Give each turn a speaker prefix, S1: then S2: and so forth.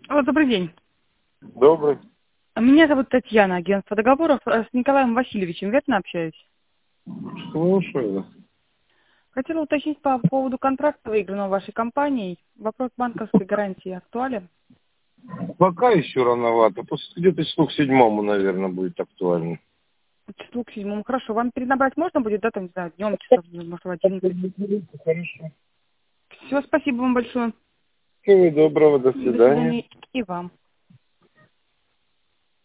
S1: Алло, добрый день.
S2: Добрый.
S1: Меня зовут Татьяна, агентство договоров. С Николаем Васильевичем верно общаюсь?
S2: Слушаю.
S1: Хотела уточнить по поводу контракта, выигранного вашей компанией. Вопрос банковской гарантии актуален?
S2: Пока еще рановато. Где-то числу к 7, наверное, будет актуально.
S1: Числу к 7. Хорошо. Вам перенабрать можно будет, да, там, не знаю, днем, часов, может, в 11?
S2: Хорошо.
S1: Все, спасибо вам большое.
S2: Всего доброго, до
S1: До
S2: свидания.
S1: свидания. И вам.